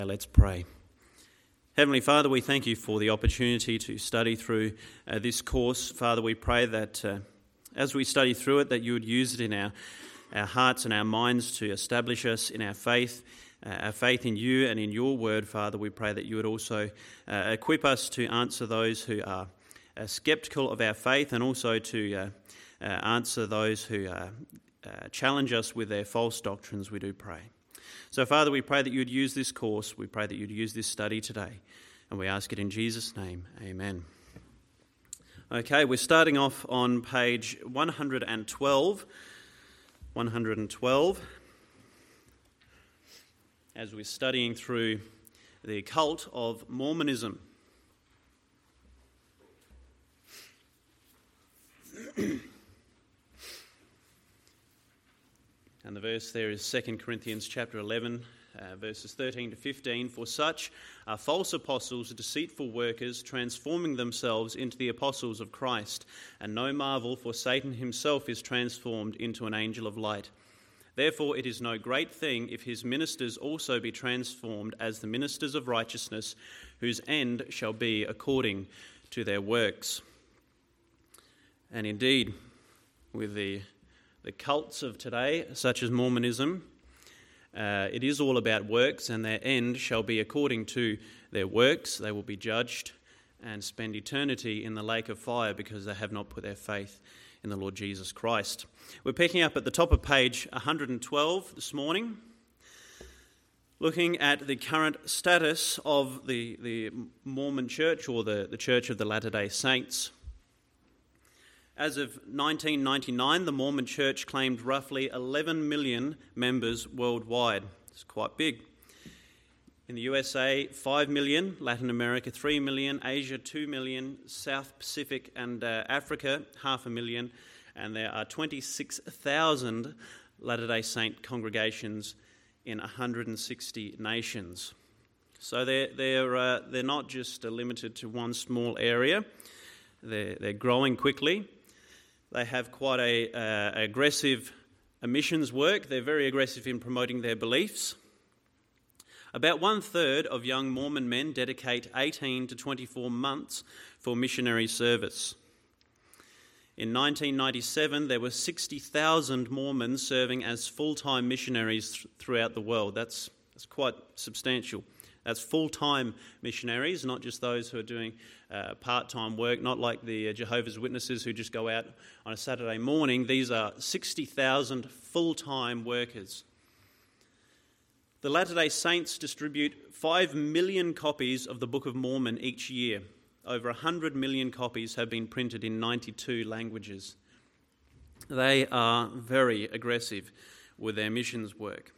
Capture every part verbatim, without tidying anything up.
Let's pray. Heavenly Father, we thank you for the opportunity to study through uh, this course. Father, we pray that uh, as we study through it, that you would use it in our, our hearts and our minds to establish us in our faith, uh, our faith in you and in your word. Father, we pray that you would also uh, equip us to answer those who are uh, sceptical of our faith, and also to uh, uh, answer those who uh, uh, challenge us with their false doctrines, we do pray. So, Father, we pray that you would use this course. We pray that you'd use this study today. And we ask it in Jesus' name. Amen. Okay, we're starting off on page one hundred twelve. one hundred twelve. As we're studying through the cult of Mormonism. And the verse there is Second Corinthians chapter eleven, uh, verses thirteen to fifteen. For such are false apostles, deceitful workers, transforming themselves into the apostles of Christ. And no marvel, for Satan himself is transformed into an angel of light. Therefore it is no great thing if his ministers also be transformed as the ministers of righteousness, whose end shall be according to their works. And indeed, with the The cults of today, such as Mormonism, uh, it is all about works, and their end shall be according to their works. They will be judged and spend eternity in the lake of fire because they have not put their faith in the Lord Jesus Christ. We're picking up at the top of page one hundred twelve this morning, looking at the current status of the, the Mormon Church, or the, the Church of the Latter-day Saints. As of nineteen ninety-nine, the Mormon Church claimed roughly eleven million members worldwide. It's quite big. In the U S A, five million, Latin America, three million, Asia, two million, South Pacific and uh, Africa, half a million, and there are twenty-six thousand Latter-day Saint congregations in one hundred sixty nations. So they're, they're, uh, they're not just uh, limited to one small area. They're, they're growing quickly. They have quite a uh, aggressive missions work. They're very aggressive in promoting their beliefs. About one third of young Mormon men dedicate eighteen to twenty-four months for missionary service. In nineteen ninety-seven, there were sixty thousand Mormons serving as full-time missionaries th- throughout the world. That's, that's quite substantial. That's full-time missionaries, not just those who are doing uh, part-time work, not like the uh, Jehovah's Witnesses who just go out on a Saturday morning. These are sixty thousand full-time workers. The Latter-day Saints distribute five million copies of the Book of Mormon each year. Over one hundred million copies have been printed in ninety-two languages. They are very aggressive with their missions work.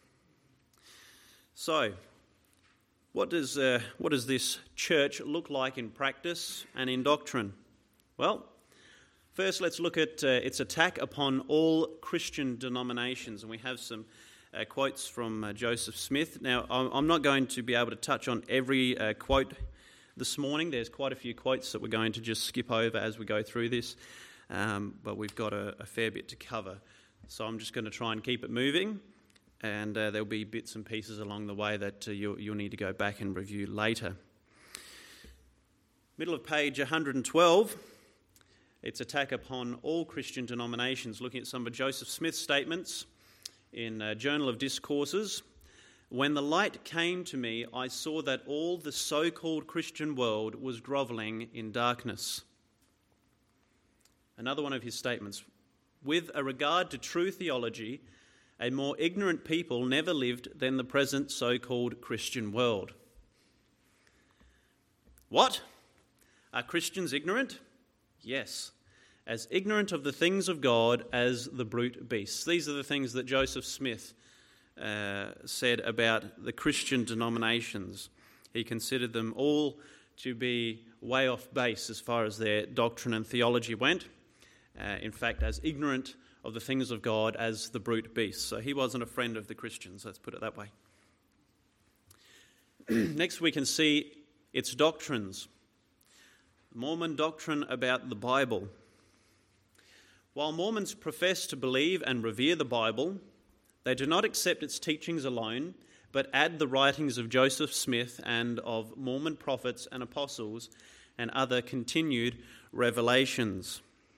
So, What does uh, what does this church look like in practice and in doctrine? Well, first let's look at uh, its attack upon all Christian denominations, and we have some uh, quotes from uh, Joseph Smith. Now, I'm not going to be able to touch on every uh, quote this morning. There's quite a few quotes that we're going to just skip over as we go through this, um, but we've got a, a fair bit to cover. So I'm just going to try and keep it moving. And uh, there'll be bits and pieces along the way that uh, you'll, you'll need to go back and review later. Middle of page one hundred twelve, its attack upon all Christian denominations, looking at some of Joseph Smith's statements in uh, Journal of Discourses. When the light came to me, I saw that all the so-called Christian world was grovelling in darkness. Another one of his statements, with a regard to true theology, a more ignorant people never lived than the present so-called Christian world. What? Are Christians ignorant? Yes. As ignorant of the things of God as the brute beasts. These are the things that Joseph Smith uh, said about the Christian denominations. He considered them all to be way off base as far as their doctrine and theology went. Uh, in fact, as ignorant of the things of God as the brute beasts. So he wasn't a friend of the Christians, let's put it that way. Next we can see its doctrines. Mormon doctrine about the Bible. While Mormons profess to believe and revere the Bible, they do not accept its teachings alone, but add the writings of Joseph Smith and of Mormon prophets and apostles and other continued revelations.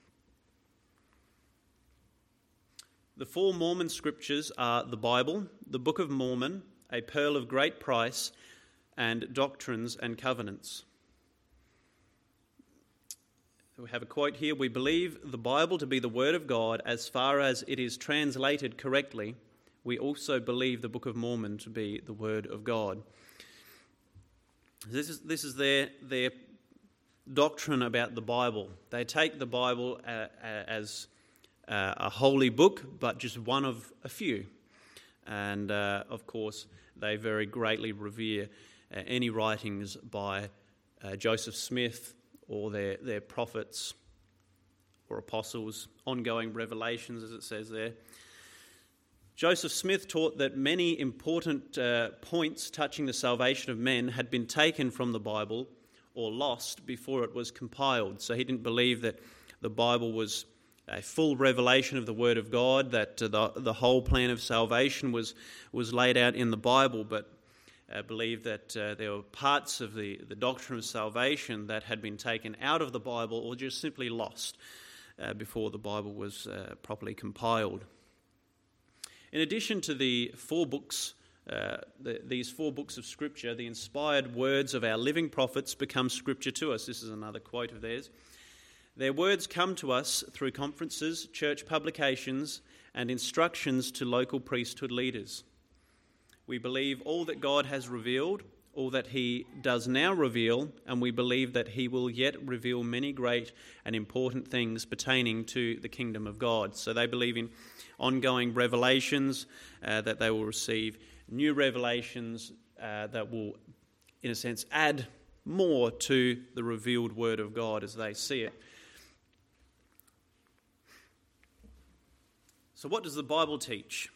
The four Mormon scriptures are the Bible, the Book of Mormon, a pearl of great price, and Doctrines and Covenants. We have a quote here: "We believe the Bible to be the Word of God as far as it is translated correctly. We also believe the Book of Mormon to be the Word of God." This is, this is their, their doctrine about the Bible. They take the Bible uh, as uh, a holy book, but just one of a few. And, uh, of course, they very greatly revere uh, any writings by uh, Joseph Smith or their, their prophets or apostles, ongoing revelations, as it says there. Joseph Smith taught that many important uh, points touching the salvation of men had been taken from the Bible or lost before it was compiled. So he didn't believe that the Bible was a full revelation of the Word of God, that uh, the, the whole plan of salvation was, was laid out in the Bible, but uh, believed that uh, there were parts of the, the doctrine of salvation that had been taken out of the Bible or just simply lost uh, before the Bible was uh, properly compiled. In addition to the four books, uh, the, these four books of Scripture, the inspired words of our living prophets become Scripture to us. This is another quote of theirs. Their words come to us through conferences, church publications, and instructions to local priesthood leaders. We believe all that God has revealed, all that he does now reveal, and we believe that he will yet reveal many great and important things pertaining to the kingdom of God. So they believe in ongoing revelations, uh, that they will receive new revelations uh, that will, in a sense, add more to the revealed word of God as they see it. So what does the Bible teach?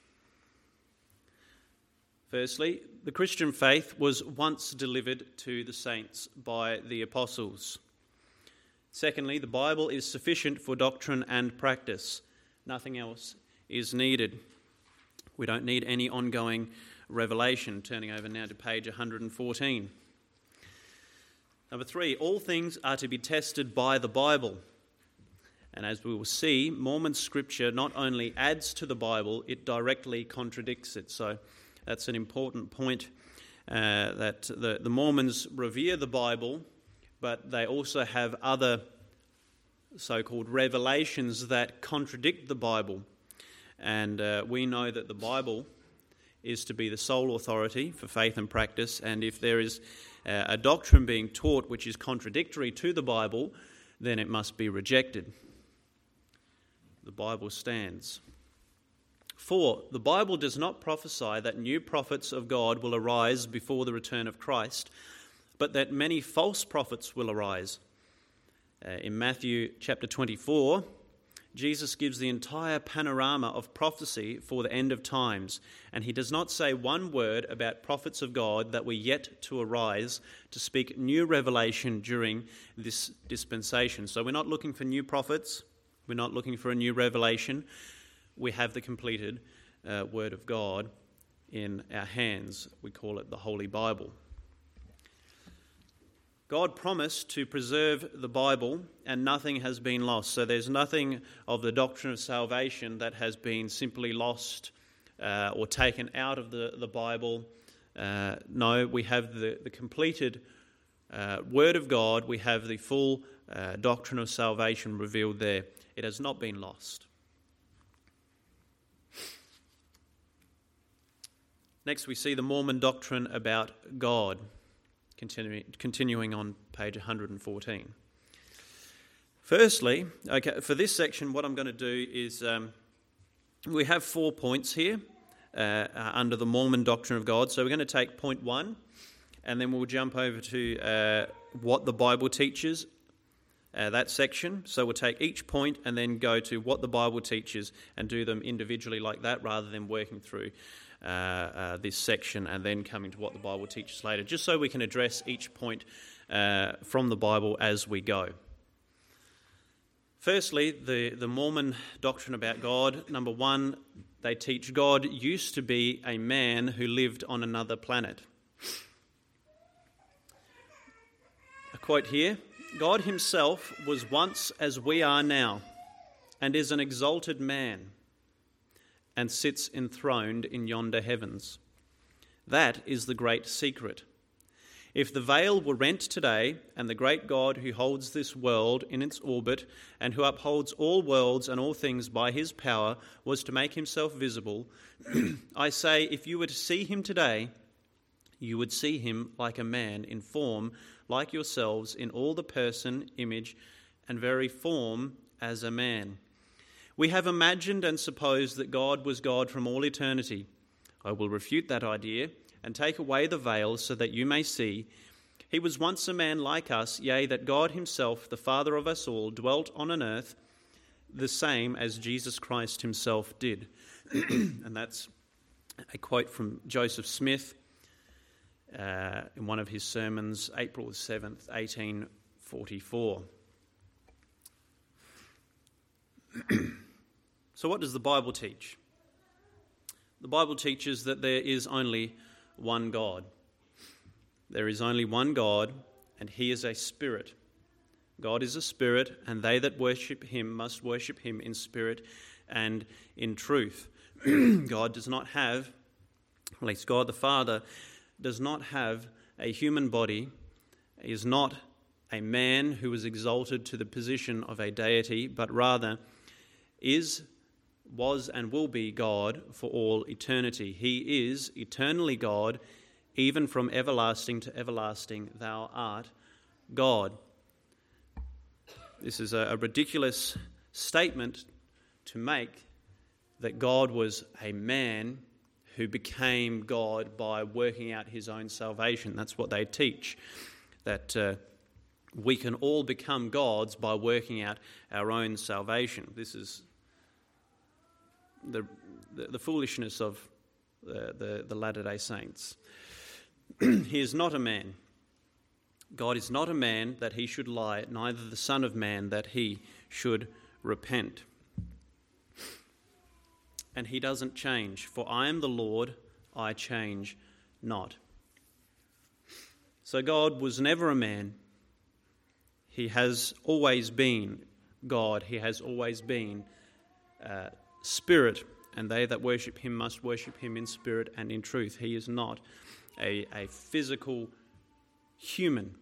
Firstly, the Christian faith was once delivered to the saints by the apostles. Secondly, the Bible is sufficient for doctrine and practice. Nothing else is needed. We don't need any ongoing revelation. Turning over now to page one hundred fourteen. Number three, all things are to be tested by the Bible. And as we will see, Mormon scripture not only adds to the Bible, it directly contradicts it. So that's an important point, uh, that the, the Mormons revere the Bible, but they also have other so-called revelations that contradict the Bible. And uh, we know that the Bible is to be the sole authority for faith and practice, and if there is uh, a doctrine being taught which is contradictory to the Bible, then it must be rejected. The Bible stands. Four, the Bible does not prophesy that new prophets of God will arise before the return of Christ, but that many false prophets will arise. Uh, in Matthew chapter twenty-four, Jesus gives the entire panorama of prophecy for the end of times, and he does not say one word about prophets of God that were yet to arise to speak new revelation during this dispensation. So we're not looking for new prophets, we're not looking for a new revelation. We have the completed uh, Word of God in our hands. We call it the Holy Bible. God promised to preserve the Bible, and nothing has been lost. So there's nothing of the doctrine of salvation that has been simply lost uh, or taken out of the, the Bible. Uh, no, we have the, the completed uh, Word of God. We have the full uh, doctrine of salvation revealed there. It has not been lost. Next, we see the Mormon doctrine about God. Continuing, continuing on page one hundred fourteen. Firstly, okay, for this section, what I'm going to do is um, we have four points here uh, under the Mormon doctrine of God. So we're going to take point one, and then we'll jump over to uh, what the Bible teaches, uh, that section. So we'll take each point and then go to what the Bible teaches and do them individually like that, rather than working through Uh, uh, this section and then coming to what the Bible teaches later, just so we can address each point uh, from the Bible as we go. Firstly, the, the Mormon doctrine about God. Number one, they teach God used to be a man who lived on another planet. A quote here, God himself was once as we are now, and is an exalted man, and sits enthroned in yonder heavens. That is the great secret. If the veil were rent today, and the great God who holds this world in its orbit, and who upholds all worlds and all things by his power, was to make himself visible, I say, if you were to see him today, you would see him like a man, in form like yourselves, in all the person, image, and very form as a man. We have imagined and supposed that God was God from all eternity. I will refute that idea and take away the veil so that you may see. He was once a man like us, yea, that God himself, the Father of us all, dwelt on an earth the same as Jesus Christ himself did. And that's a quote from Joseph Smith uh, in one of his sermons, April seventh, eighteen forty-four. So what does the Bible teach? The Bible teaches that there is only one God. There is only one God, and he is a spirit. God is a spirit, and they that worship him must worship him in spirit and in truth. God does not have, at least God the Father, does not have a human body. He is not a man who is exalted to the position of a deity, but rather is, was and will be God for all eternity. He is eternally God, even from everlasting to everlasting. Thou art God. This is a, a ridiculous statement to make, that God was a man who became God by working out his own salvation. That's what they teach, that uh, we can all become gods by working out our own salvation. This is the the, the foolishness of the, the, the Latter-day Saints. He is not a man. God is not a man that he should lie, neither the Son of Man that he should repent. And he doesn't change. For I am the Lord, I change not. So God was never a man. He has always been God. He has always been uh, spirit. And they that worship him must worship him in spirit and in truth. He is not a, a physical human.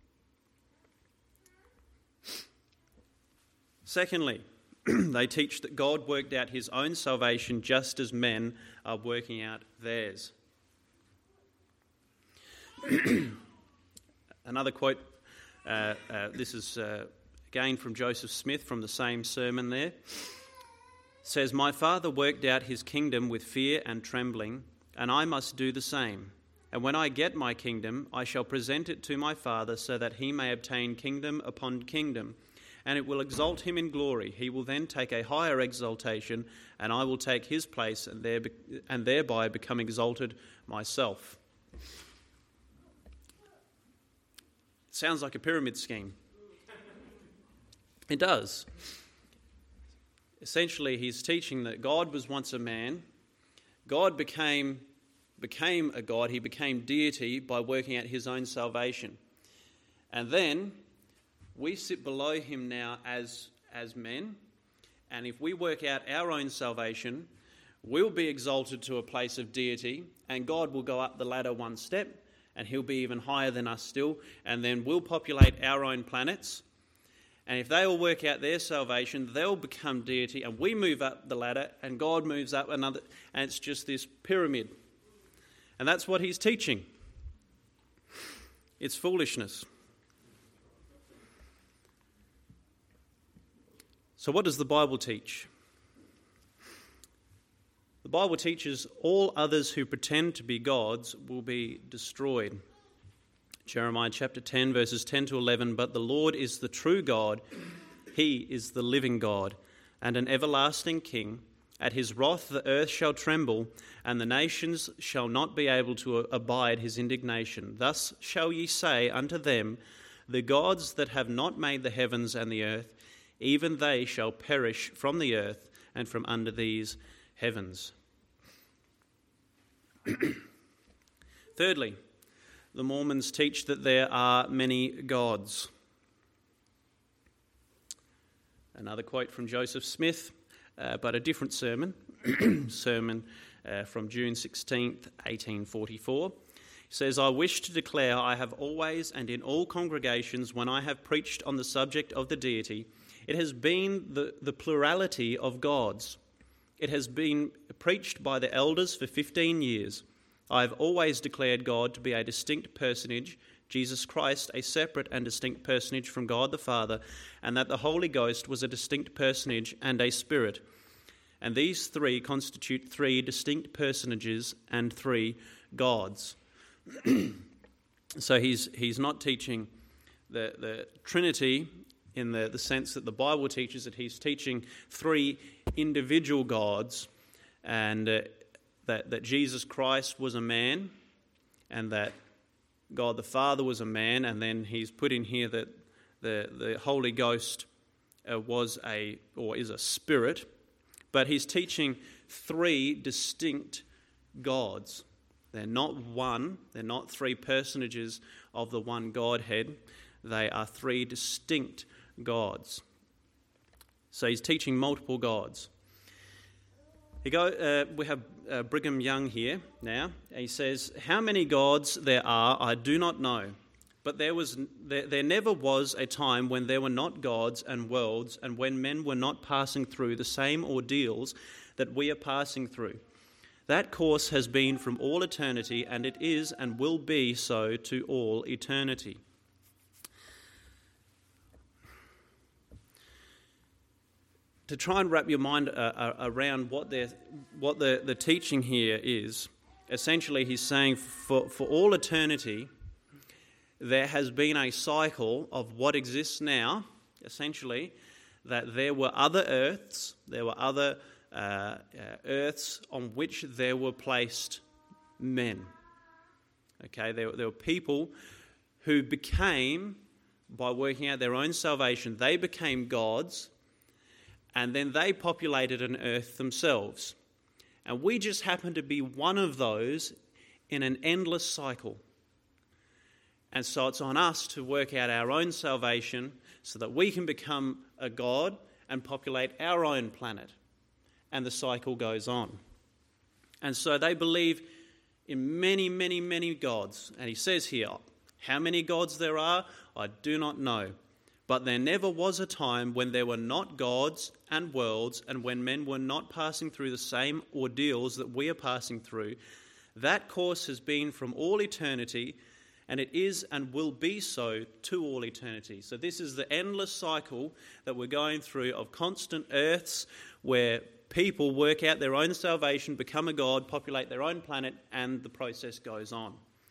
Secondly, they teach that God worked out his own salvation just as men are working out theirs. Another quote, uh, uh, this is uh, again from Joseph Smith from the same sermon there, says, "My Father worked out his kingdom with fear and trembling, and I must do the same. And when I get my kingdom, I shall present it to my Father so that he may obtain kingdom upon kingdom. And it will exalt him in glory. He will then take a higher exaltation, and I will take his place and, there, and thereby become exalted myself." Sounds like a pyramid scheme. It does. Essentially, he's teaching that God was once a man. God became, became a God. He became deity by working out his own salvation. And then we sit below him now as, as men, and if we work out our own salvation, we'll be exalted to a place of deity, and God will go up the ladder one step, and he'll be even higher than us still, and then we'll populate our own planets. And if they all work out their salvation, they'll become deity, and we move up the ladder, and God moves up another, and it's just this pyramid. And that's what he's teaching. It's foolishness. So what does the Bible teach? The Bible teaches all others who pretend to be gods will be destroyed. Jeremiah chapter ten, verses ten to eleven, "But the Lord is the true God, he is the living God, and an everlasting King. At his wrath the earth shall tremble, and the nations shall not be able to abide his indignation. Thus shall ye say unto them, the gods that have not made the heavens and the earth, even they shall perish from the earth and from under these heavens. Thirdly, the Mormons teach that there are many gods. Another quote from Joseph Smith, uh, but a different sermon, sermon uh, from June sixteenth, eighteen forty-four. He says, "I wish to declare I have always and in all congregations when I have preached on the subject of the deity, it has been the, the plurality of gods. It has been preached by the elders for fifteen years. I have always declared God to be a distinct personage, Jesus Christ a separate and distinct personage from God the Father, and that the Holy Ghost was a distinct personage and a spirit. And these three constitute three distinct personages and three gods." So he's he's not teaching the, the Trinity in the, the sense that the Bible teaches it. He's teaching three individual gods, and uh, that, that Jesus Christ was a man, and that God the Father was a man, and then he's put in here that the, the Holy Ghost uh, was a, or is a spirit, but he's teaching three distinct gods. They're not one, they're not three personages of the one Godhead, they are three distinct gods. So he's teaching multiple gods. He go, uh, we have uh, Brigham Young here now. He says, "How many gods there are, I do not know, but there was there, there never was a time when there were not gods and worlds, and when men were not passing through the same ordeals that we are passing through. That course has been from all eternity, and it is and will be so to all eternity." To try and wrap your mind uh, around what, what the, the teaching here is, essentially he's saying for, for all eternity, there has been a cycle of what exists now, essentially, that there were other earths, there were other uh, uh, earths on which there were placed men. Okay, there, there were people who became, by working out their own salvation, they became gods, and then they populated an earth themselves. And we just happen to be one of those in an endless cycle. And so it's on us to work out our own salvation so that we can become a god and populate our own planet. And the cycle goes on. And so they believe in many, many, many gods. And he says here, how many gods there are, I do not know. But there never was a time when there were not gods and worlds, and when men were not passing through the same ordeals that we are passing through. That course has been from all eternity, and it is and will be so to all eternity. So this is the endless cycle that we're going through of constant earths where people work out their own salvation, become a god, populate their own planet, and the process goes on.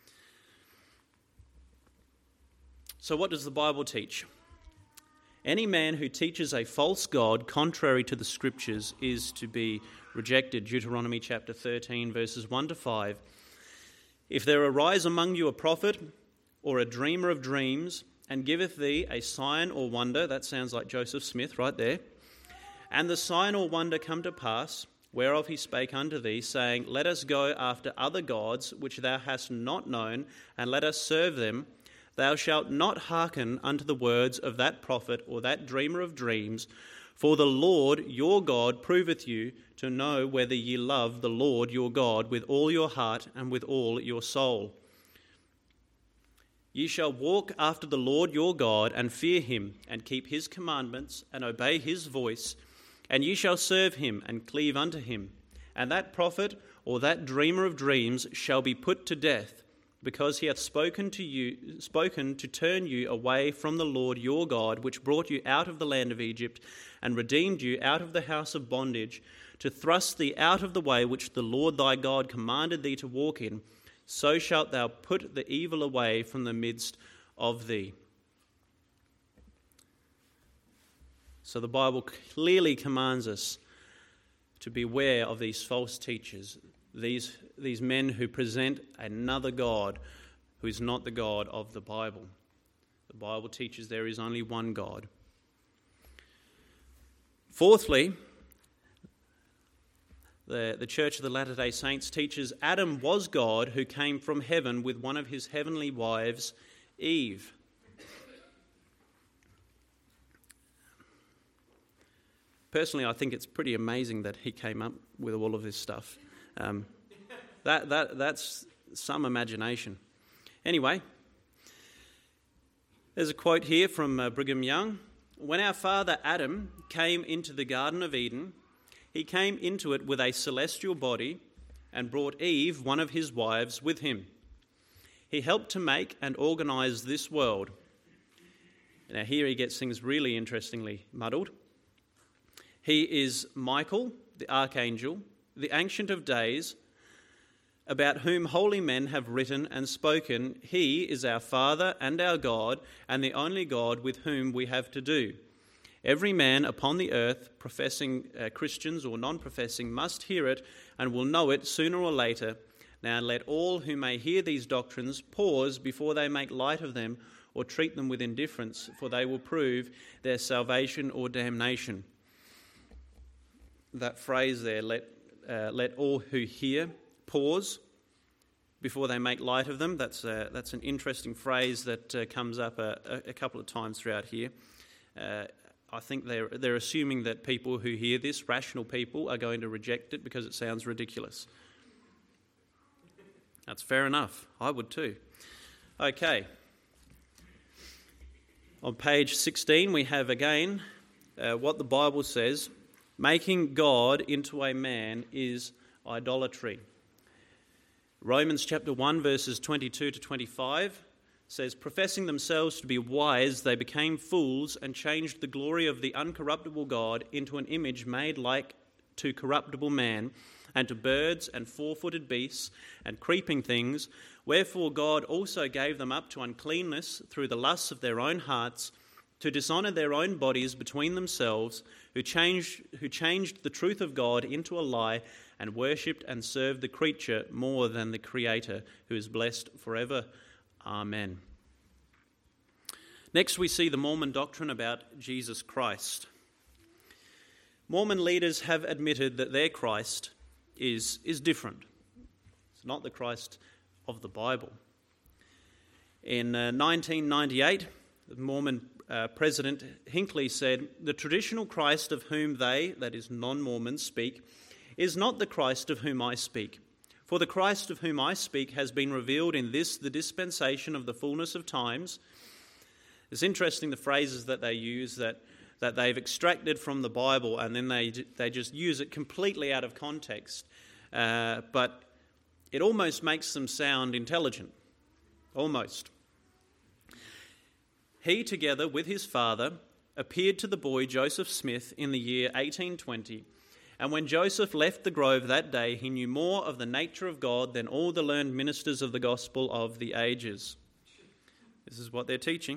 So what does the Bible teach? Any man who teaches a false god contrary to the Scriptures is to be rejected. Deuteronomy chapter thirteen, verses one to five. "If there arise among you a prophet or a dreamer of dreams, and giveth thee a sign or wonder," that sounds like Joseph Smith right there, "and the sign or wonder come to pass, whereof he spake unto thee, saying, Let us go after other gods which thou hast not known, and let us serve them, thou shalt not hearken unto the words of that prophet or that dreamer of dreams, for the Lord your God proveth you to know whether ye love the Lord your God with all your heart and with all your soul. Ye shall walk after the Lord your God, and fear him, and keep his commandments, and obey his voice, and ye shall serve him, and cleave unto him. And that prophet or that dreamer of dreams shall be put to death, because he hath spoken to you, spoken to turn you away from the Lord your God, which brought you out of the land of Egypt, and redeemed you out of the house of bondage, to thrust thee out of the way which the Lord thy God commanded thee to walk in. So shalt thou put the evil away from the midst of thee." So the Bible clearly commands us to beware of these false teachers, these, these men who present another God who is not the God of the Bible. The Bible teaches there is only one God. Fourthly, the, the Church of the Latter-day Saints teaches Adam was God who came from heaven with one of his heavenly wives, Eve. Personally, I think it's pretty amazing that he came up with all of this stuff. Um, that that that's some imagination. Anyway, there's a quote here from uh, Brigham Young. When our father Adam came into the Garden of Eden, he came into it with a celestial body and brought Eve, one of his wives, with him. He helped to make and organise this world. Now here he gets things really interestingly muddled. He is Michael, the archangel, the Ancient of Days, about whom holy men have written and spoken. He is our Father and our God, and the only God with whom we have to do. Every man upon the earth, professing uh, Christians or non-professing, must hear it and will know it sooner or later. Now let all who may hear these doctrines pause before they make light of them or treat them with indifference, for they will prove their salvation or damnation. That phrase there, let uh, let all who hear pause before they make light of them. That's uh, that's an interesting phrase that uh, comes up a, a couple of times throughout here. Uh, I think they're they're assuming that people who hear this, rational people, are going to reject it because it sounds ridiculous. That's fair enough. I would too. Okay. On page sixteen, we have again uh, what the Bible says. Making God into a man is idolatry. Romans chapter one, verses twenty-two to twenty-five says, professing themselves to be wise, they became fools and changed the glory of the uncorruptible God into an image made like to corruptible man, and to birds and four-footed beasts and creeping things. Wherefore God also gave them up to uncleanness through the lusts of their own hearts, to dishonour their own bodies between themselves, who changed, who changed the truth of God into a lie, and worshipped and served the creature more than the Creator, who is blessed forever. Amen. Next, we see the Mormon doctrine about Jesus Christ. Mormon leaders have admitted that their Christ is, is different. It's not the Christ of the Bible. In uh, nineteen ninety-eight, the Mormon uh, President Hinckley said, the traditional Christ of whom they, that is non-Mormons, speak, is not the Christ of whom I speak. For the Christ of whom I speak has been revealed in this, the dispensation of the fullness of times. It's interesting the phrases that they use that, that they've extracted from the Bible, and then they they just use it completely out of context. Uh, but it almost makes them sound intelligent. Almost. He, together with his father, appeared to the boy Joseph Smith in the year eighteen twenty. And when Joseph left the grove that day, he knew more of the nature of God than all the learned ministers of the gospel of the ages. This is what they're teaching.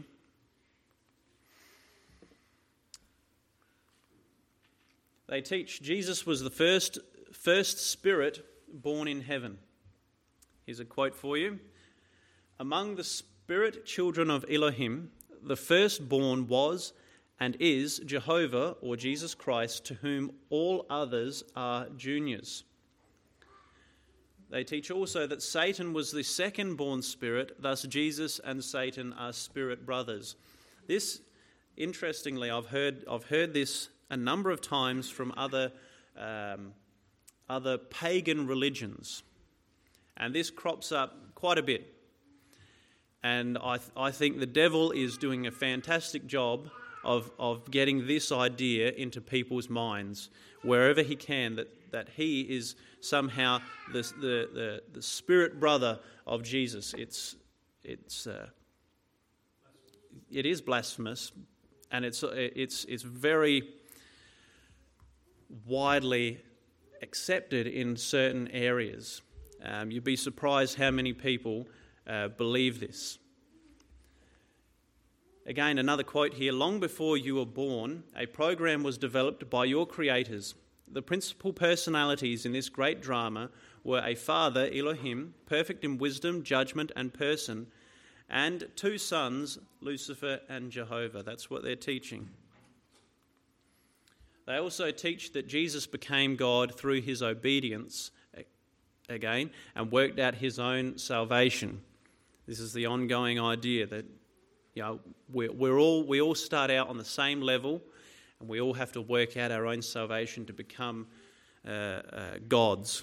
They teach Jesus was the first, first spirit born in heaven. Here's a quote for you. Among the spirit children of Elohim, the firstborn was and is Jehovah, or Jesus Christ, to whom all others are juniors. They teach also that Satan was the second-born spirit, thus Jesus and Satan are spirit brothers. This, interestingly, I've heard I've heard this a number of times from other um, other pagan religions, and this crops up quite a bit. And I th- I think the devil is doing a fantastic job of of getting this idea into people's minds wherever he can, that, that he is somehow the, the, the, the spirit brother of Jesus. It's it's uh, it is blasphemous, and it's it's it's very widely accepted in certain areas. Um, you'd be surprised how many people uh, believe this. Again, another quote here. Long before you were born, a program was developed by your creators. The principal personalities in this great drama were a father, Elohim, perfect in wisdom, judgment, and person, and two sons, Lucifer and Jehovah. That's what they're teaching. They also teach that Jesus became God through his obedience, again, and worked out his own salvation. This is the ongoing idea that, you know, we're, we're all we all start out on the same level, and we all have to work out our own salvation to become uh, uh, gods.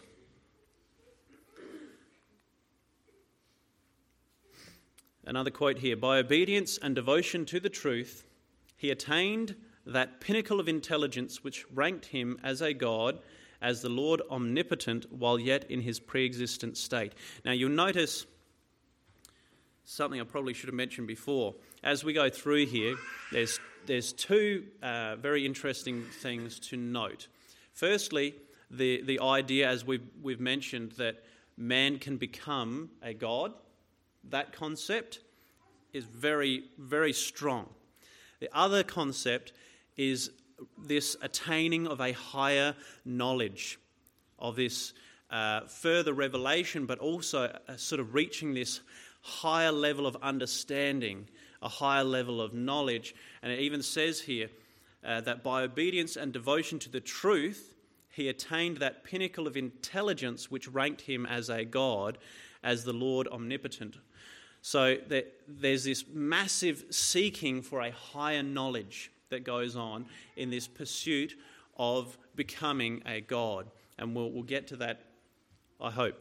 Another quote here: "By obedience and devotion to the truth, he attained that pinnacle of intelligence which ranked him as a god, as the Lord omnipotent, while yet in his pre-existent state." Now you'll notice something I probably should have mentioned before. As we go through here, there's there's two uh, very interesting things to note. Firstly, the, the idea, as we've, we've mentioned, that man can become a god. That concept is very, very strong. The other concept is this attaining of a higher knowledge, of this uh, further revelation, but also a sort of reaching this higher level of understanding, a higher level of knowledge. And it even says here uh, that by obedience and devotion to the truth, he attained that pinnacle of intelligence which ranked him as a god, as the Lord omnipotent. So that there's this massive seeking for a higher knowledge that goes on in this pursuit of becoming a god. And we'll, we'll get to that, I hope.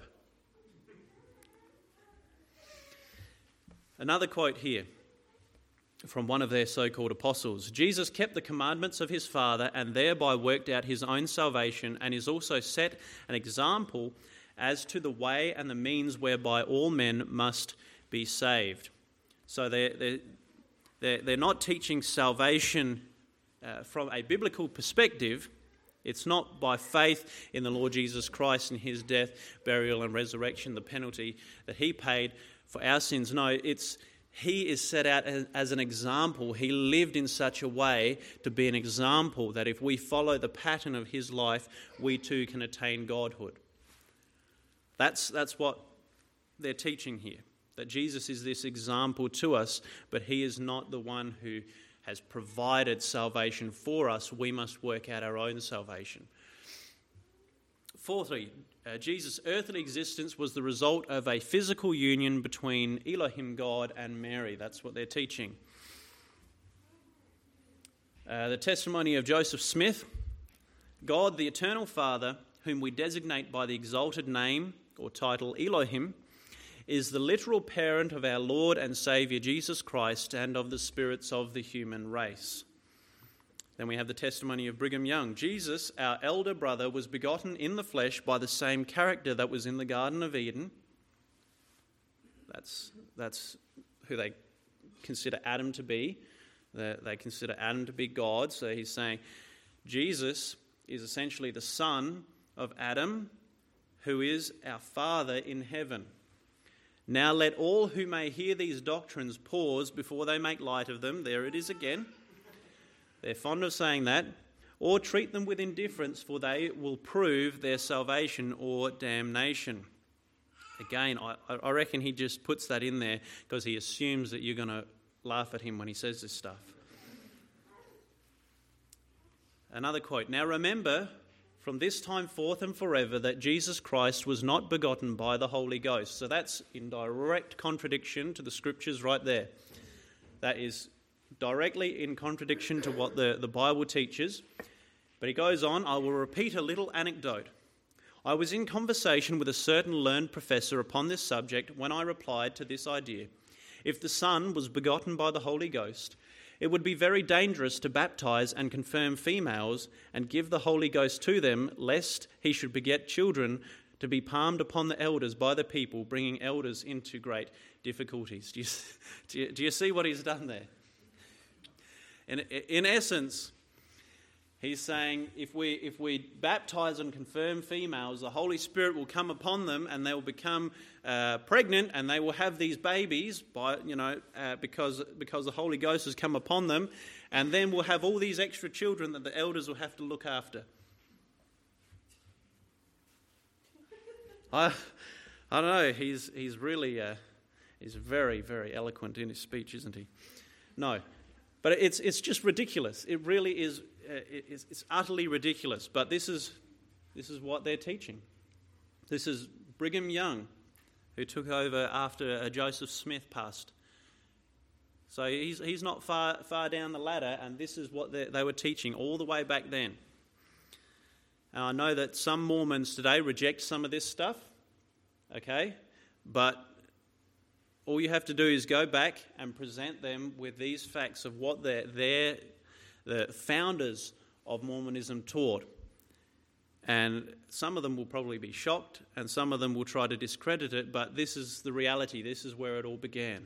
Another quote here from one of their so-called apostles: "Jesus kept the commandments of his Father and thereby worked out his own salvation, and is also set an example as to the way and the means whereby all men must be saved." So they're, they're, they're, they're not teaching salvation uh, from a biblical perspective. It's not by faith in the Lord Jesus Christ and his death, burial and resurrection, the penalty that he paid for our sins. No, it's he is set out as, as an example. He lived in such a way to be an example that if we follow the pattern of his life, we too can attain godhood. That's, that's what they're teaching here, that Jesus is this example to us, but he is not the one who has provided salvation for us. We must work out our own salvation. Fourthly, uh, Jesus' earthly existence was the result of a physical union between Elohim God and Mary. That's what they're teaching. Uh, the testimony of Joseph Smith: "God, the eternal Father, whom we designate by the exalted name or title Elohim, is the literal parent of our Lord and Saviour Jesus Christ and of the spirits of the human race." Then we have the testimony of Brigham Young: "Jesus, our elder brother, was begotten in the flesh by the same character that was in the Garden of Eden." That's, that's who they consider Adam to be. They, they consider Adam to be God. So he's saying Jesus is essentially the son of Adam, who is our Father in heaven. "Now let all who may hear these doctrines pause before they make light of them." There it is again. They're fond of saying that. "Or treat them with indifference, for they will prove their salvation or damnation." Again, I, I reckon he just puts that in there because he assumes that you're going to laugh at him when he says this stuff. Another quote: "Now remember, from this time forth and forever, that Jesus Christ was not begotten by the Holy Ghost." So that's in direct contradiction to the scriptures right there. That is directly in contradiction to what the, the Bible teaches. But he goes on: "I will repeat a little anecdote. I was in conversation with a certain learned professor upon this subject when I replied to this idea: if the Son was begotten by the Holy Ghost, it would be very dangerous to baptize and confirm females and give the Holy Ghost to them, lest he should beget children to be palmed upon the elders by the people, bringing elders into great difficulties." Do you, do you, do you see what he's done there? In, in essence, he's saying if we if we baptize and confirm females, the Holy Spirit will come upon them and they will become uh, pregnant and they will have these babies by you know uh, because because the Holy Ghost has come upon them, and then we'll have all these extra children that the elders will have to look after. I I don't know. He's he's really uh, he's very very eloquent in his speech, isn't he? No. But it's it's just ridiculous. It really is. Uh, it's, it's utterly ridiculous. But this is this is what they're teaching. This is Brigham Young, who took over after uh, Joseph Smith passed. So he's he's not far far down the ladder, and this is what they, they were teaching all the way back then. And I know that some Mormons today reject some of this stuff, okay? But all you have to do is go back and present them with these facts of what their, their, the founders of Mormonism taught. And some of them will probably be shocked, and some of them will try to discredit it, but this is the reality. This is where it all began.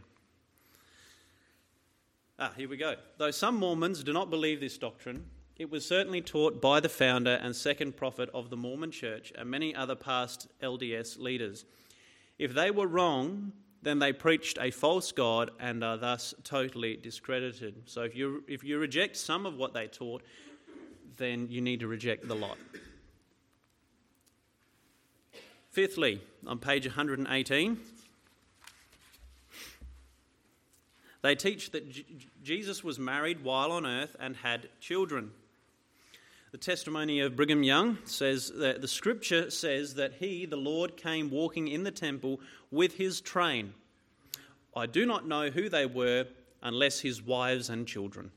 Ah, here we go. Though some Mormons do not believe this doctrine, it was certainly taught by the founder and second prophet of the Mormon Church and many other past L D S leaders. If they were wrong, then they preached a false god and are thus totally discredited. So if you if you reject some of what they taught, then you need to reject the lot. Fifthly, on page one hundred eighteen, they teach that J- Jesus was married while on earth and had children. The testimony of Brigham Young says that the scripture says that he, the Lord, came walking in the temple with his train. I do not know who they were unless his wives and children.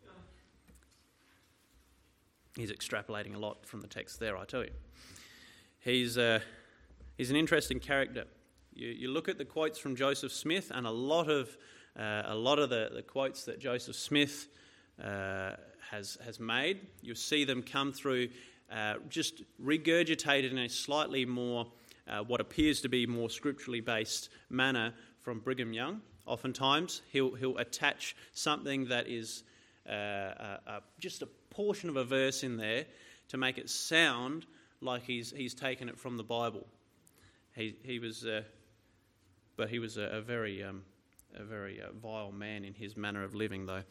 He's extrapolating a lot from the text there, I tell you. He's, uh, he's an interesting character. You, you look at the quotes from Joseph Smith, and a lot of uh, a lot of the, the quotes that Joseph Smith uh, has has made, you'll see them come through uh, just regurgitated in a slightly more, uh, what appears to be more scripturally based manner from Brigham Young. Oftentimes he'll he'll attach something that is uh, uh, uh, just a portion of a verse in there to make it sound like he's he's taken it from the Bible. He he was, uh, but he was a, a very um, a very uh, vile man in his manner of living, though.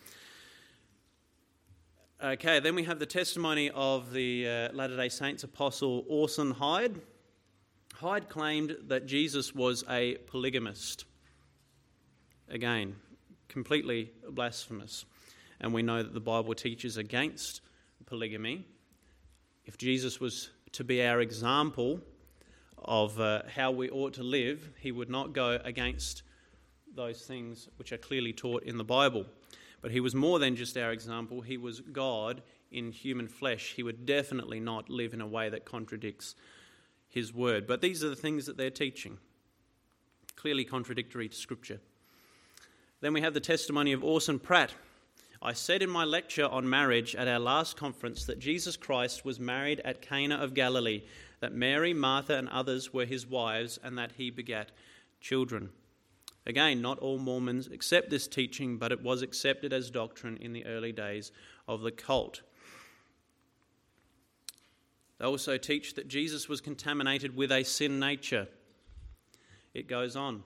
Okay, then we have the testimony of the uh, Latter-day Saints apostle Orson Hyde. Hyde claimed that Jesus was a polygamist. Again, completely blasphemous. And we know that the Bible teaches against polygamy. If Jesus was to be our example of uh, how we ought to live, he would not go against those things which are clearly taught in the Bible. But he was more than just our example. He was God in human flesh. He would definitely not live in a way that contradicts his word. But these are the things that they're teaching, clearly contradictory to Scripture. Then we have the testimony of Orson Pratt. I said in my lecture on marriage at our last conference that Jesus Christ was married at Cana of Galilee, that Mary, Martha, and others were his wives, and that he begat children. Again, not all Mormons accept this teaching, but it was accepted as doctrine in the early days of the cult. They also teach that Jesus was contaminated with a sin nature. It goes on.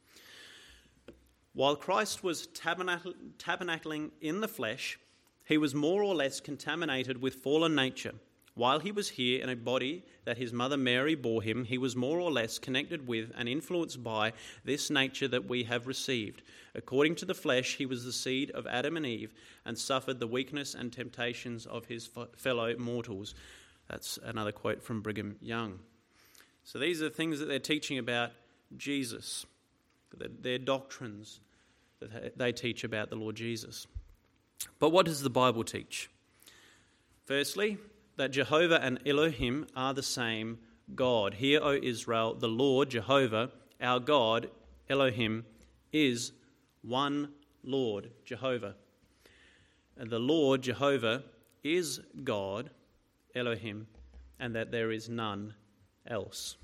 While Christ was tabernacle, tabernacling in the flesh, he was more or less contaminated with fallen nature. While he was here in a body that his mother Mary bore him, he was more or less connected with and influenced by this nature that we have received. According to the flesh, he was the seed of Adam and Eve and suffered the weakness and temptations of his fellow mortals. That's another quote from Brigham Young. So these are things that they're teaching about Jesus, their doctrines that they teach about the Lord Jesus. But what does the Bible teach? Firstly, that Jehovah and Elohim are the same God. Hear, O Israel, the Lord Jehovah, our God, Elohim, is one Lord, Jehovah. And the Lord Jehovah is God, Elohim, and that there is none else.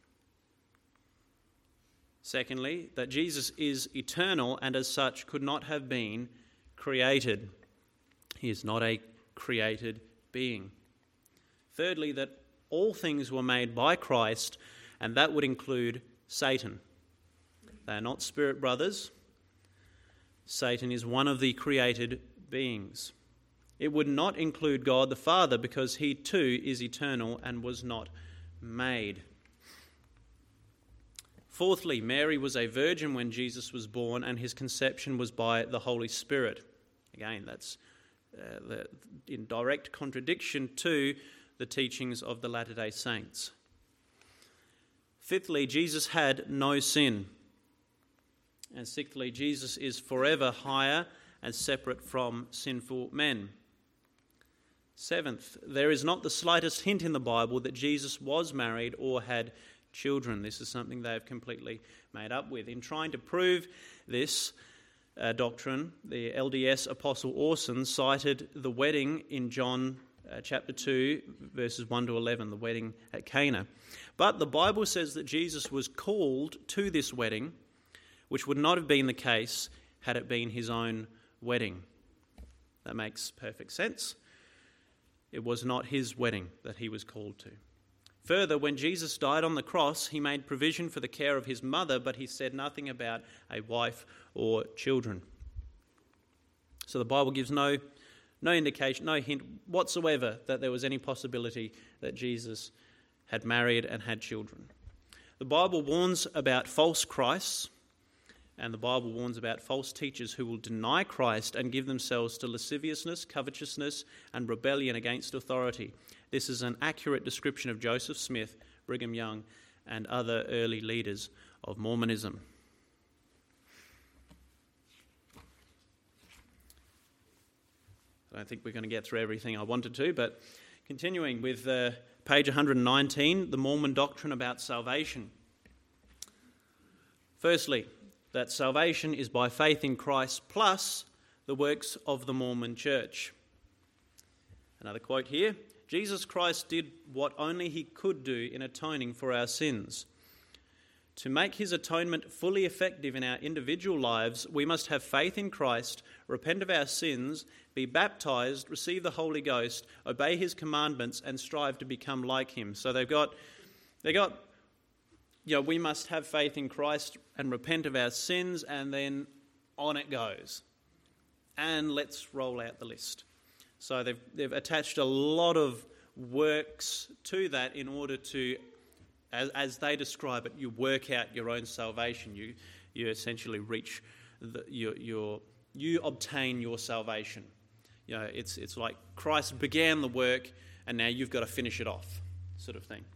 Secondly, that Jesus is eternal and as such could not have been created. He is not a created being. Thirdly, that all things were made by Christ, and that would include Satan. They are not spirit brothers. Satan is one of the created beings. It would not include God the Father because he too is eternal and was not made. Fourthly, Mary was a virgin when Jesus was born, and his conception was by the Holy Spirit. Again, that's uh, the, in direct contradiction to the teachings of the Latter-day Saints. Fifthly, Jesus had no sin. And sixthly, Jesus is forever higher and separate from sinful men. Seventh, there is not the slightest hint in the Bible that Jesus was married or had children. This is something they have completely made up with. In trying to prove this uh, doctrine, the L D S Apostle Orson cited the wedding in John uh, chapter two, verses one to eleven, the wedding at Cana. But the Bible says that Jesus was called to this wedding, which would not have been the case had it been his own wedding. That makes perfect sense. It was not his wedding that he was called to. Further, when Jesus died on the cross, he made provision for the care of his mother, but he said nothing about a wife or children. So the Bible gives no, no indication, no hint whatsoever that there was any possibility that Jesus had married and had children. The Bible warns about false Christs, and the Bible warns about false teachers who will deny Christ and give themselves to lasciviousness, covetousness, and rebellion against authority. This is an accurate description of Joseph Smith, Brigham Young, and other early leaders of Mormonism. I don't think we're going to get through everything I wanted to, but continuing with uh, page one hundred nineteen, the Mormon doctrine about salvation. Firstly, that salvation is by faith in Christ plus the works of the Mormon Church. Another quote here, Jesus Christ did what only he could do in atoning for our sins. To make his atonement fully effective in our individual lives, we must have faith in Christ, repent of our sins, be baptized, receive the Holy Ghost, obey his commandments, and strive to become like him. So they've got, they got, you know, we must have faith in Christ and repent of our sins, and then on it goes. And let's roll out the list. So they've they've attached a lot of works to that in order to, as, as they describe it, you work out your own salvation. You you essentially reach the, your your you obtain your salvation. You know, it's it's like Christ began the work, and now you've got to finish it off, sort of thing.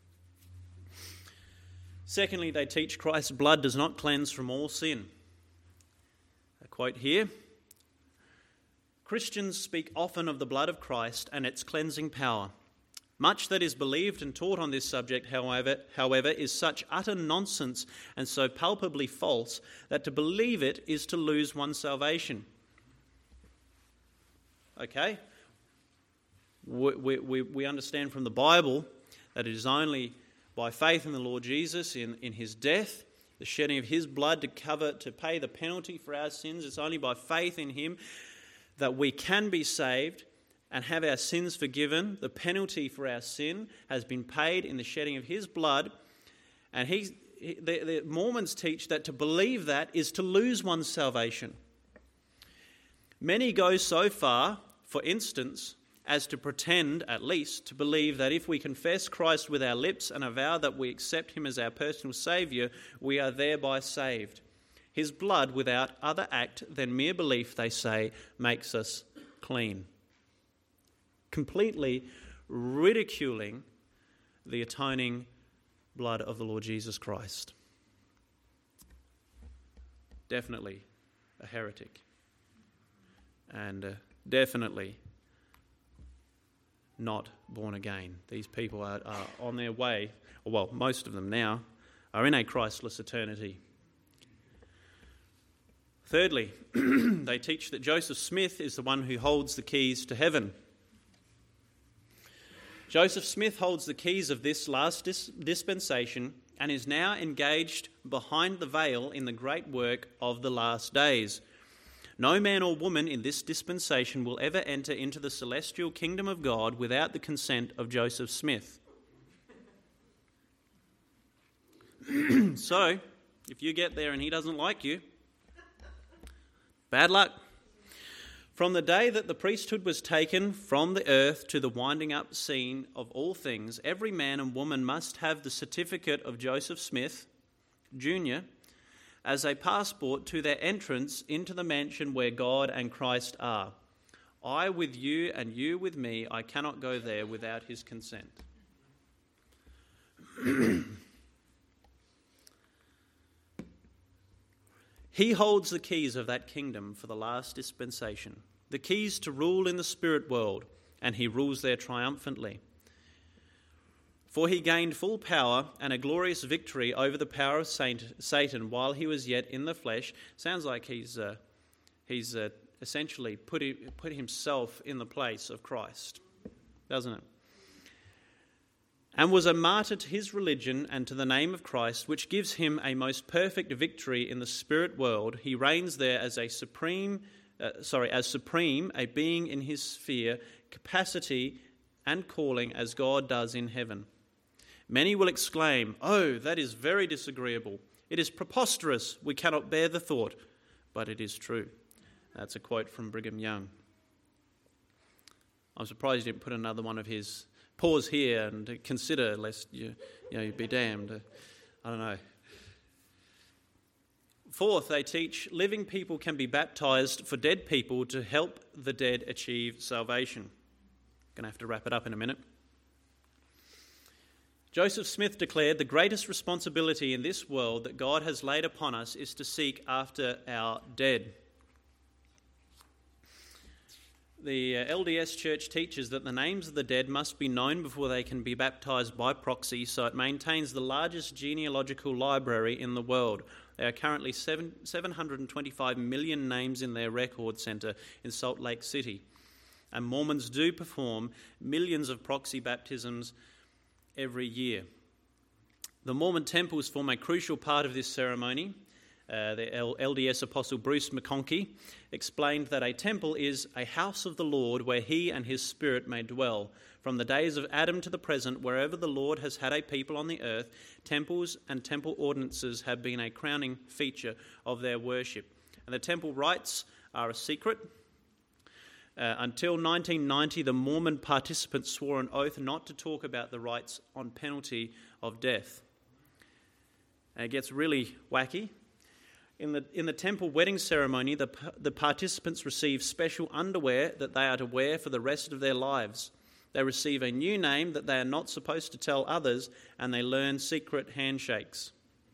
Secondly, they teach Christ's blood does not cleanse from all sin. A quote here. Christians speak often of the blood of Christ and its cleansing power. Much that is believed and taught on this subject, however, however, is such utter nonsense and so palpably false that to believe it is to lose one's salvation. Okay? We, we, we understand from the Bible that it is only by faith in the Lord Jesus, in, in his death, the shedding of his blood to cover, to pay the penalty for our sins. It's only by faith in him that we can be saved and have our sins forgiven. The penalty for our sin has been paid in the shedding of his blood. And he, he, the, the Mormons teach that to believe that is to lose one's salvation. Many go so far, for instance, as to pretend, at least, to believe that if we confess Christ with our lips and avow that we accept him as our personal Saviour, we are thereby saved. His blood, without other act than mere belief, they say, makes us clean. Completely ridiculing the atoning blood of the Lord Jesus Christ. Definitely a heretic. And uh, definitely not born again. These people are, are on their way, or well, most of them now, are in a Christless eternity. Thirdly, they teach that Joseph Smith is the one who holds the keys to heaven. Joseph Smith holds the keys of this last dis- dispensation and is now engaged behind the veil in the great work of the last days. No man or woman in this dispensation will ever enter into the celestial kingdom of God without the consent of Joseph Smith. So, if you get there and he doesn't like you, bad luck. From the day that the priesthood was taken from the earth to the winding up scene of all things, every man and woman must have the certificate of Joseph Smith, Junior, as a passport to their entrance into the mansion where God and Christ are. I with you and you with me, I cannot go there without his consent. He holds the keys of that kingdom for the last dispensation, the keys to rule in the spirit world, and he rules there triumphantly. For he gained full power and a glorious victory over the power of Satan while he was yet in the flesh. Sounds like he's uh, he's uh, essentially put put himself in the place of Christ, doesn't it? And was a martyr to his religion and to the name of Christ, which gives him a most perfect victory in the spirit world. He reigns there as a supreme, uh, sorry, as supreme, a being in his sphere, capacity and calling as God does in heaven. Many will exclaim, "Oh, that is very disagreeable. It is preposterous. We cannot bear the thought." But it is true. That's a quote from Brigham Young. I'm surprised he didn't put another one of his. Pause here and consider, lest you, you know, you be damned. I don't know. Fourth, they teach living people can be baptised for dead people to help the dead achieve salvation. Going to have to wrap it up in a minute. Joseph Smith declared, the greatest responsibility in this world that God has laid upon us is to seek after our dead. The L D S Church teaches that the names of the dead must be known before they can be baptised by proxy, so it maintains the largest genealogical library in the world. There are currently seven, seven hundred twenty-five million names in their record centre in Salt Lake City. And Mormons do perform millions of proxy baptisms every year. The Mormon temples form a crucial part of this ceremony. Uh, the L D S apostle Bruce McConkie explained that a temple is a house of the Lord where he and his spirit may dwell. From the days of Adam to the present, wherever the Lord has had a people on the earth, temples and temple ordinances have been a crowning feature of their worship. And the temple rites are a secret. Uh, until nineteen ninety, the Mormon participants swore an oath not to talk about the rites on penalty of death. And it gets really wacky. In the in the temple wedding ceremony, the, the participants receive special underwear that they are to wear for the rest of their lives. They receive a new name that they are not supposed to tell others, and they learn secret handshakes.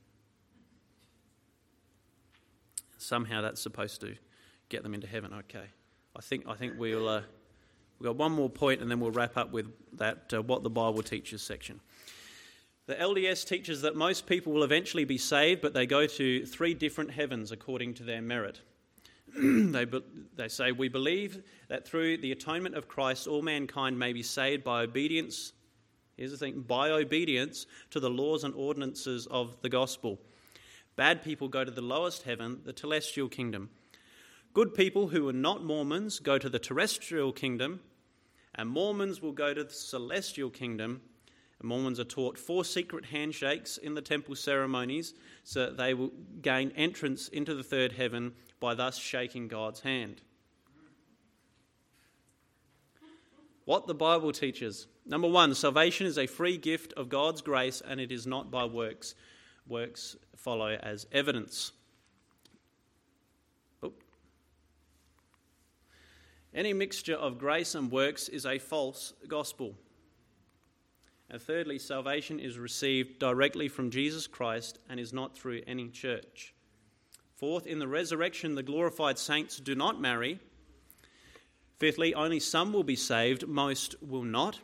Somehow that's supposed to get them into heaven. Okay, I think I think we'll uh, we've got one more point, and then we'll wrap up with that uh, what the Bible teaches section. The L D S teaches that most people will eventually be saved, but they go to three different heavens according to their merit. they, be, they say, we believe that through the atonement of Christ, all mankind may be saved by obedience, here's the thing, by obedience to the laws and ordinances of the gospel. Bad people go to the lowest heaven, the celestial kingdom. Good people who are not Mormons go to the terrestrial kingdom, and Mormons will go to the celestial kingdom. Mormons are taught four secret handshakes in the temple ceremonies so that they will gain entrance into the third heaven by thus shaking God's hand. What the Bible teaches. Number one, salvation is a free gift of God's grace and it is not by works. Works follow as evidence. Oh. Any mixture of grace and works is a false gospel. And thirdly, salvation is received directly from Jesus Christ and is not through any church. Fourth, in the resurrection, the glorified saints do not marry. Fifthly, only some will be saved, most will not.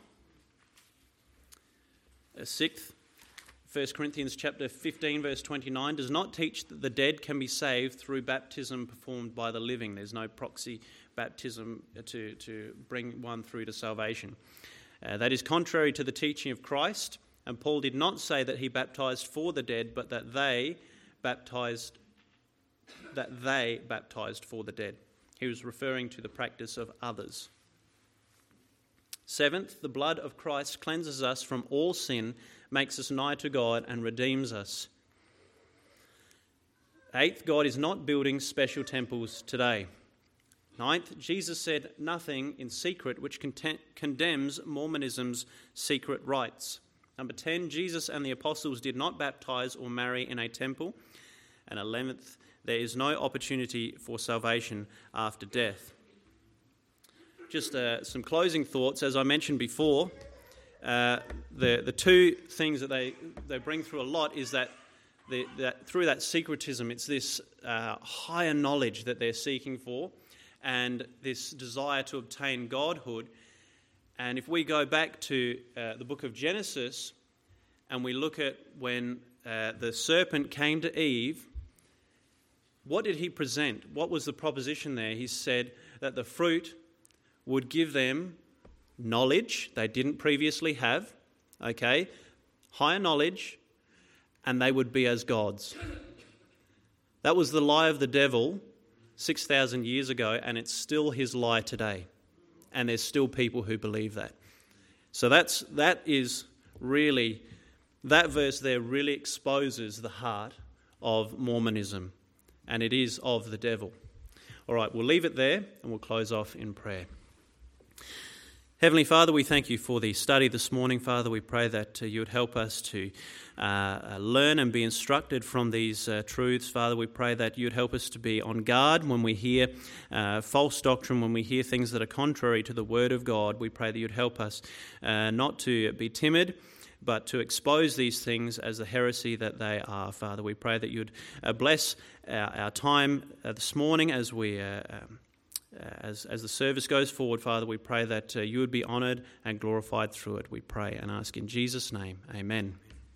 Sixth, First Corinthians chapter fifteen, verse twenty-nine, does not teach that the dead can be saved through baptism performed by the living. There's no proxy baptism to, to bring one through to salvation. Uh, that is contrary to the teaching of Christ, and Paul did not say that he baptized for the dead, but that they baptized that they baptized for the dead. He was referring to the practice of others. Seventh, the blood of Christ cleanses us from all sin, makes us nigh to God, and redeems us. Eighth, God is not building special temples today. Ninth, Jesus said nothing in secret which content, condemns Mormonism's secret rites. Number ten, Jesus and the apostles did not baptize or marry in a temple. And eleventh, there is no opportunity for salvation after death. Just uh, some closing thoughts. As I mentioned before, uh, the the two things that they, they bring through a lot is that, the, that through that syncretism, it's this uh, higher knowledge that they're seeking for, and this desire to obtain godhood. And if we go back to uh, the book of Genesis, and we look at when uh, the serpent came to Eve, what did he present? What was the proposition there? He said that the fruit would give them knowledge they didn't previously have, okay, higher knowledge, and they would be as gods. That was the lie of the devil six thousand years ago, and it's still his lie today. And there's still people who believe that. So that's that is really, that verse there really exposes the heart of Mormonism, and it is of the devil. All right, we'll leave it there, and we'll close off in prayer. Heavenly Father, we thank you for the study this morning. Father, we pray that uh, you would help us to uh, learn and be instructed from these uh, truths. Father, we pray that you would help us to be on guard when we hear uh, false doctrine, when we hear things that are contrary to the Word of God. We pray that you'd help us uh, not to be timid, but to expose these things as the heresy that they are. Father, we pray that you'd uh, bless our, our time uh, this morning as we... Uh, um, Uh, as, as the service goes forward, Father, we pray that uh, you would be honoured and glorified through it. We pray and ask in Jesus' name. Amen.